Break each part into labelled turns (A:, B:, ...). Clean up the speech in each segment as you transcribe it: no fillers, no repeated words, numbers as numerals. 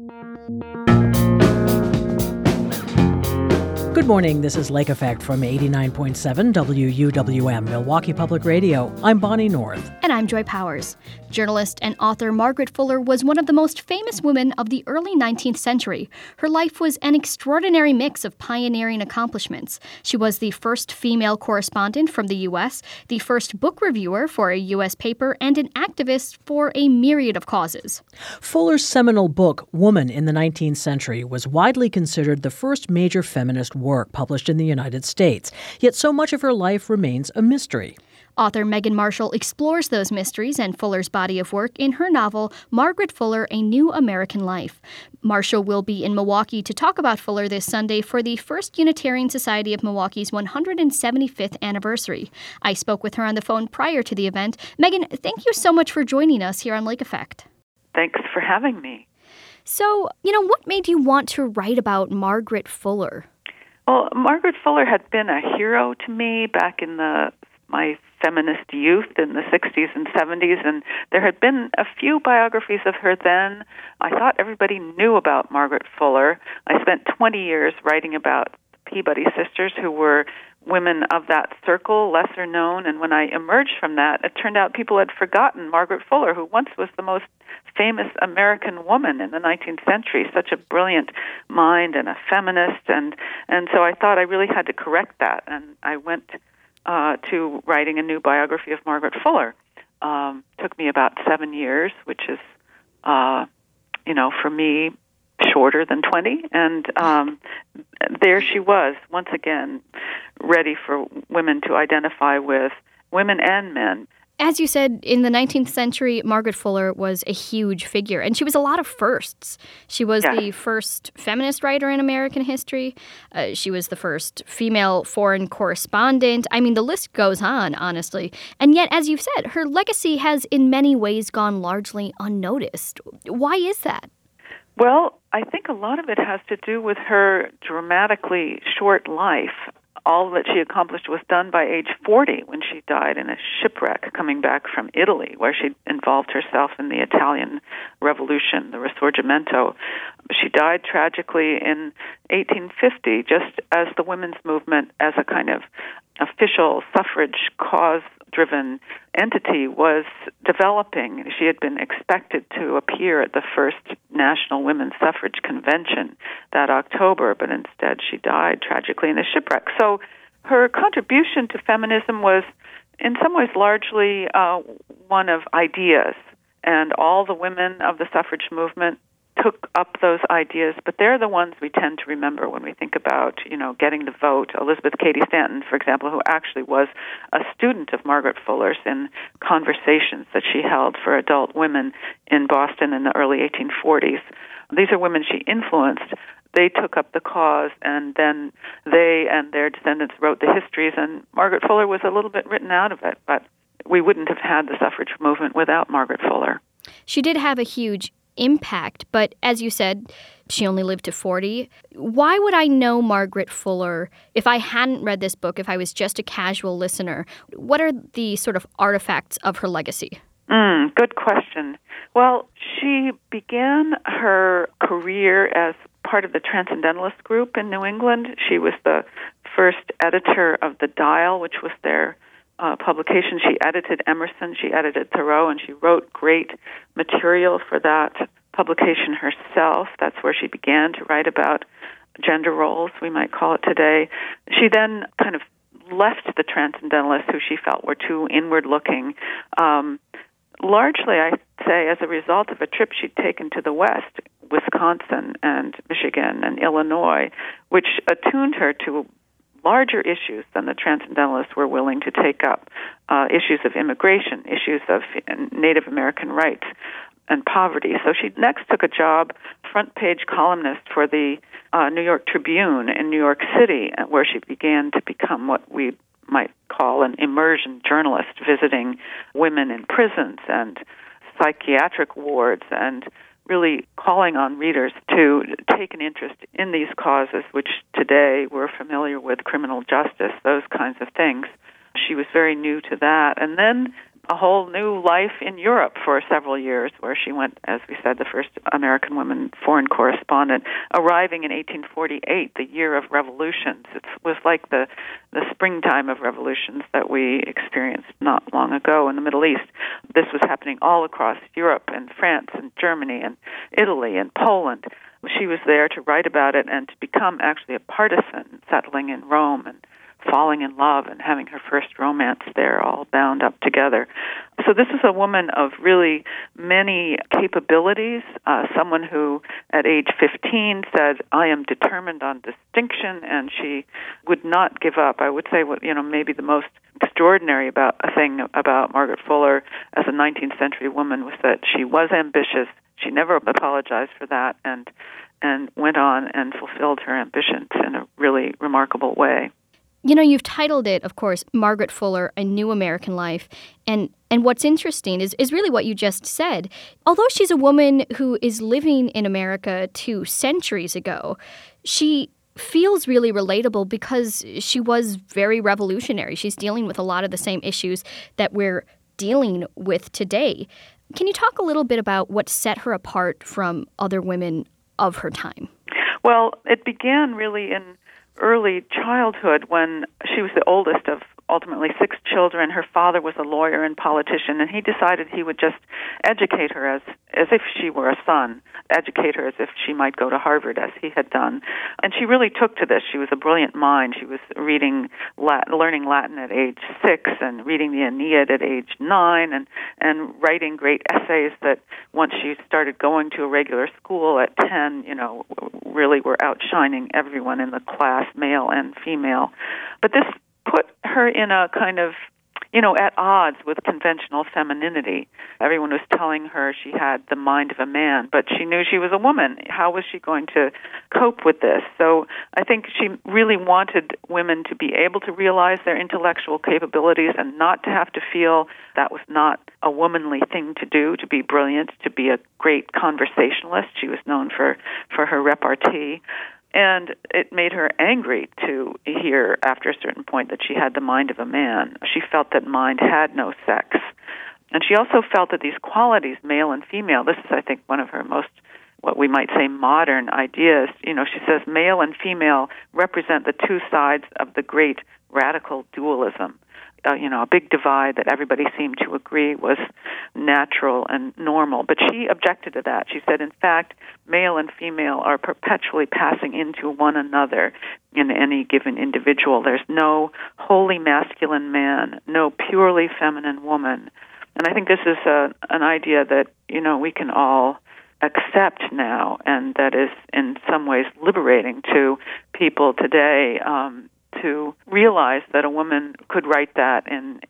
A: Good morning, this is Lake Effect from 89.7 WUWM, Milwaukee Public Radio. I'm Bonnie North.
B: And I'm Joy Powers. Journalist and author Margaret Fuller was one of the most famous women of the early 19th century. Her life was an extraordinary mix of pioneering accomplishments. She was the first female correspondent from the U.S., the first book reviewer for a U.S. paper, and an activist for a myriad of causes.
A: Fuller's seminal book, Woman in the 19th Century, was widely considered the first major feminist work published in the United States. Yet so much of her life remains a mystery.
B: Author Megan Marshall explores those mysteries and Fuller's body of work in her novel, Margaret Fuller, A New American Life. Marshall will be in Milwaukee to talk about Fuller this Sunday for the First Unitarian Society of Milwaukee's 175th anniversary. I spoke with her on the phone prior to the event. Megan, thank you so much for joining us here on Lake Effect.
C: Thanks for having me.
B: So, what made you want to write about Margaret Fuller?
C: Well, Margaret Fuller had been a hero to me back in my feminist youth in the 60s and 70s, and there had been a few biographies of her then. I thought everybody knew about Margaret Fuller. I spent 20 years writing about the Peabody sisters, who were women of that circle, lesser known, and when I emerged from that, it turned out people had forgotten Margaret Fuller, who once was the most famous American woman in the 19th century, such a brilliant mind and a feminist, and so I thought I really had to correct that, and I went to writing a new biography of Margaret Fuller. Took me about 7 years, which is, for me, shorter than 20, and there she was, once again, ready for women to identify with, women and men.
B: As you said, in the 19th century, Margaret Fuller was a huge figure, and she was a lot of firsts. She was the first feminist writer in American history. She was the first female foreign correspondent. I mean, the list goes on, honestly. And yet, as you've said, her legacy has in many ways gone largely unnoticed. Why is that?
C: Well, I think a lot of it has to do with her dramatically short life. All that she accomplished was done by age 40 when she died in a shipwreck coming back from Italy, where she involved herself in the Italian Revolution, the Risorgimento. She died tragically in 1850, just as the women's movement as a kind of official suffrage cause-driven entity was developing. She had been expected to appear at the first National Women's Suffrage Convention that October, but instead she died tragically in a shipwreck. So her contribution to feminism was in some ways largely one of ideas, and all the women of the suffrage movement took up those ideas, but they're the ones we tend to remember when we think about, getting the vote. Elizabeth Cady Stanton, for example, who actually was a student of Margaret Fuller's in conversations that she held for adult women in Boston in the early 1840s. These are women she influenced. They took up the cause, and then they and their descendants wrote the histories, and Margaret Fuller was a little bit written out of it, but we wouldn't have had the suffrage movement without Margaret Fuller.
B: She did have a huge impact, but as you said, she only lived to 40. Why would I know Margaret Fuller if I hadn't read this book, if I was just a casual listener? What are the sort of artifacts of her legacy?
C: Good question. Well, she began her career as part of the Transcendentalist group in New England. She was the first editor of The Dial, which was their publication. She edited Emerson, she edited Thoreau, and she wrote great material for that publication herself. That's where she began to write about gender roles, we might call it today. She then kind of left the Transcendentalists, who she felt were too inward-looking, largely, I'd say, as a result of a trip she'd taken to the West, Wisconsin and Michigan and Illinois, which attuned her to larger issues than the Transcendentalists were willing to take up, issues of immigration, issues of Native American rights and poverty. So she next took a job, front-page columnist for the New York Tribune in New York City, where she began to become what we might call an immersion journalist, visiting women in prisons and psychiatric wards and really calling on readers to take an interest in these causes, which today we're familiar with, criminal justice, those kinds of things. She was very new to that. And then a whole new life in Europe for several years, where she went, as we said, the first American woman foreign correspondent, arriving in 1848, the year of revolutions. It was like the springtime of revolutions that we experienced not long ago in the Middle East. This was happening all across Europe and France and Germany and Italy and Poland. She was there to write about it and to become actually a partisan, settling in Rome and falling in love and having her first romance there, all bound up together. So this is a woman of really many capabilities, someone who at age 15 said, I am determined on distinction, and she would not give up. I would say maybe the most extraordinary thing about Margaret Fuller as a 19th century woman was that she was ambitious. She never apologized for that and went on and fulfilled her ambitions in a really remarkable way.
B: You've titled it, of course, Margaret Fuller, A New American Life. And what's interesting is really what you just said. Although she's a woman who is living in America 2 centuries ago, she feels really relatable because she was very revolutionary. She's dealing with a lot of the same issues that we're dealing with today. Can you talk a little bit about what set her apart from other women of her time?
C: Well, it began really in early childhood when she was the oldest of ultimately 6 children. Her father was a lawyer and politician, and he decided he would just educate her as if she were a son, educate her as if she might go to Harvard, as he had done. And she really took to this. She was a brilliant mind. She was learning Latin at age 6 and reading the Aeneid at age 9 and writing great essays that once she started going to a regular school at 10, really were outshining everyone in the class, male and female. But this put her in a kind of, at odds with conventional femininity. Everyone was telling her she had the mind of a man, but she knew she was a woman. How was she going to cope with this? So I think she really wanted women to be able to realize their intellectual capabilities and not to have to feel that was not a womanly thing to do, to be brilliant, to be a great conversationalist. She was known for her repartee. And it made her angry to hear, after a certain point, that she had the mind of a man. She felt that mind had no sex. And she also felt that these qualities, male and female, this is, I think, one of her most, what we might say, modern ideas. She says male and female represent the 2 sides of the great radical dualism. A big divide that everybody seemed to agree was natural and normal. But she objected to that. She said, in fact, male and female are perpetually passing into one another in any given individual. There's no wholly masculine man, no purely feminine woman. And I think this is an idea that, we can all accept now, and that is in some ways liberating to people today, to realize that a woman could write that in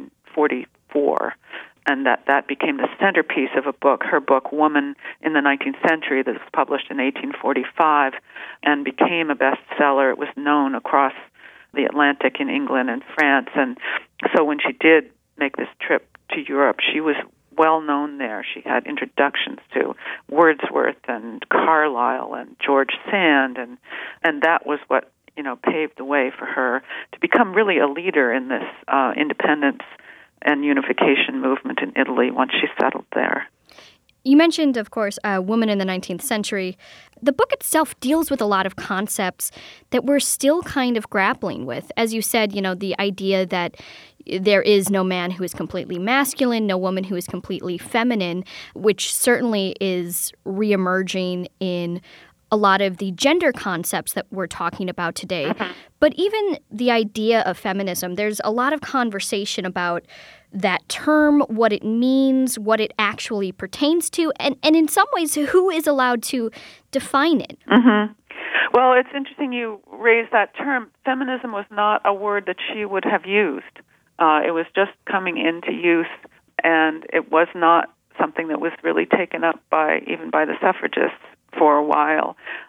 C: 1844, and that became the centerpiece of her book, Woman in the 19th Century, that was published in 1845 and became a bestseller. It was known across the Atlantic in England and France, and so when she did make this trip to Europe, she was well known there. She had introductions to Wordsworth and Carlyle and George Sand, and that was what paved the way for her to become really a leader in this independence and unification movement in Italy once she settled there.
B: You mentioned, of course, Woman in the 19th Century. The book itself deals with a lot of concepts that we're still kind of grappling with. As you said, the idea that there is no man who is completely masculine, no woman who is completely feminine, which certainly is reemerging in a lot of the gender concepts that we're talking about today.
C: Mm-hmm.
B: But even the idea of feminism, there's a lot of conversation about that term, what it means, what it actually pertains to, and in some ways, who is allowed to define it.
C: Mm-hmm. Well, it's interesting you raised that term. Feminism was not a word that she would have used. It was just coming into use, and it was not something that was really taken up even by the suffragists for a while.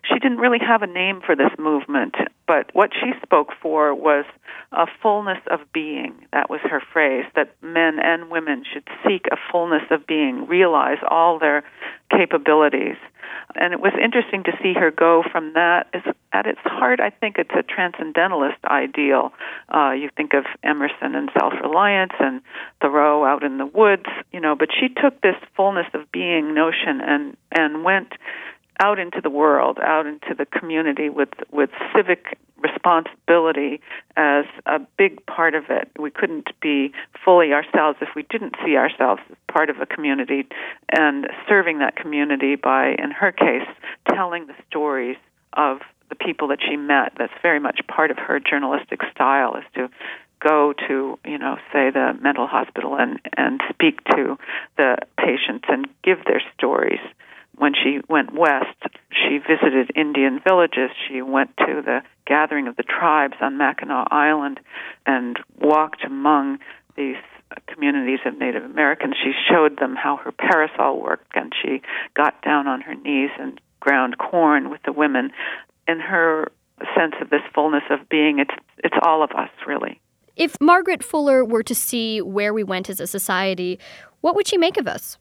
C: she didn't really have a name for this movement, but what she spoke for was a fullness of being. That was her phrase, that men and women should seek a fullness of being, realize all their capabilities. And it was interesting to see her go from that. At its heart, I think it's a transcendentalist ideal. You think of Emerson and self-reliance and Thoreau out in the woods, but she took this fullness of being notion and went out into the world, out into the community with civic responsibility as a big part of it. We couldn't be fully ourselves if we didn't see ourselves as part of a community, and serving that community by, in her case, telling the stories of the people that she met. That's very much part of her journalistic style, is to go to, say, the mental hospital and speak to the patients and give their stories. When she went west, she visited Indian villages. She went to the gathering of the tribes on Mackinac Island and walked among these communities of Native Americans. She showed them how her parasol worked, and she got down on her knees and ground corn with the women. In her sense of this fullness of being, it's all of us, really.
B: If Margaret Fuller were to see where we went as a society, what would she make of us?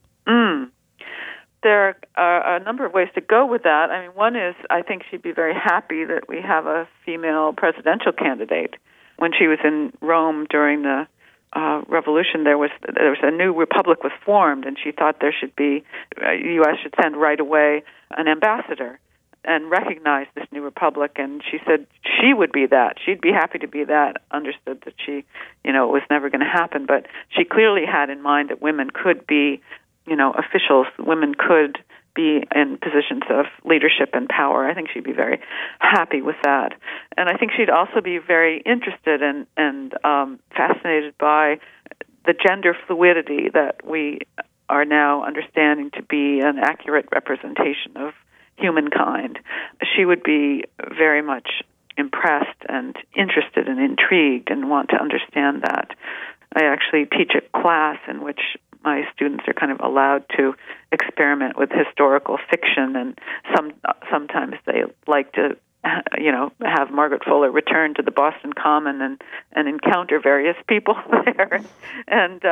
C: There are a number of ways to go with that. I mean, one is I think she'd be very happy that we have a female presidential candidate. When she was in Rome during the revolution, there was a new republic was formed, and she thought there should be, U.S. should send right away an ambassador and recognize this new republic. And she said she would be that. She'd be happy to be that. Understood that it was never going to happen, but she clearly had in mind that women could be officials, women could be in positions of leadership and power. I think she'd be very happy with that. And I think she'd also be very interested and fascinated by the gender fluidity that we are now understanding to be an accurate representation of humankind. She would be very much impressed and interested and intrigued and want to understand that. I actually teach a class in which my students are kind of allowed to experiment with historical fiction, and sometimes they like to, have Margaret Fuller return to the Boston Common and encounter various people there. And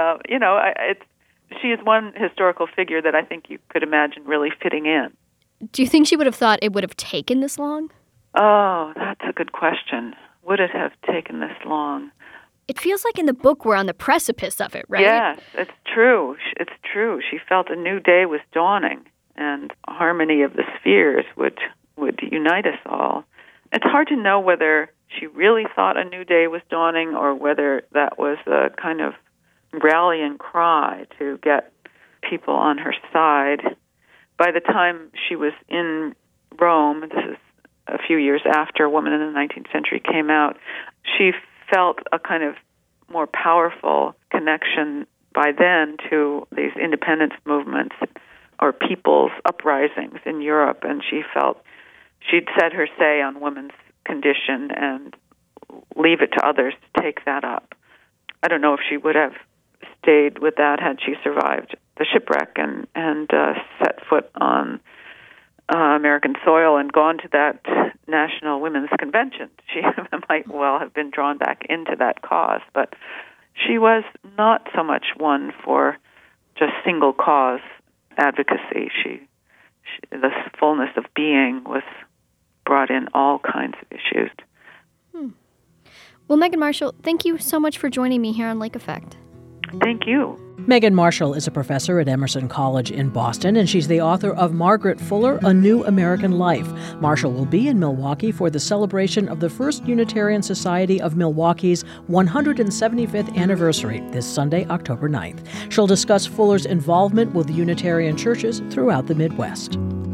C: she is one historical figure that I think you could imagine really fitting in.
B: Do you think she would have thought it would have taken this long?
C: Oh, that's a good question. Would it have taken this long?
B: It feels like in the book we're on the precipice of it, right?
C: Yes, it's true. It's true. She felt a new day was dawning, and harmony of the spheres would unite us all. It's hard to know whether she really thought a new day was dawning or whether that was a kind of rallying cry to get people on her side. By the time she was in Rome, this is a few years after Woman in the 19th Century came out, she felt a kind of more powerful connection by then to these independence movements or people's uprisings in Europe, and she felt she'd said her say on women's condition and leave it to others to take that up. I don't know if she would have stayed with that had she survived the shipwreck and set foot on American soil and gone to that National Women's Convention. She might well have been drawn back into that cause, but she was not so much one for just single cause advocacy. The fullness of being was brought in all kinds of issues.
B: Well, Megan Marshall, thank you so much for joining me here on Lake Effect.
C: Thank you.
A: Megan Marshall is a professor at Emerson College in Boston, and she's the author of Margaret Fuller, A New American Life. Marshall will be in Milwaukee for the celebration of the First Unitarian Society of Milwaukee's 175th anniversary this Sunday, October 9th. She'll discuss Fuller's involvement with the Unitarian churches throughout the Midwest.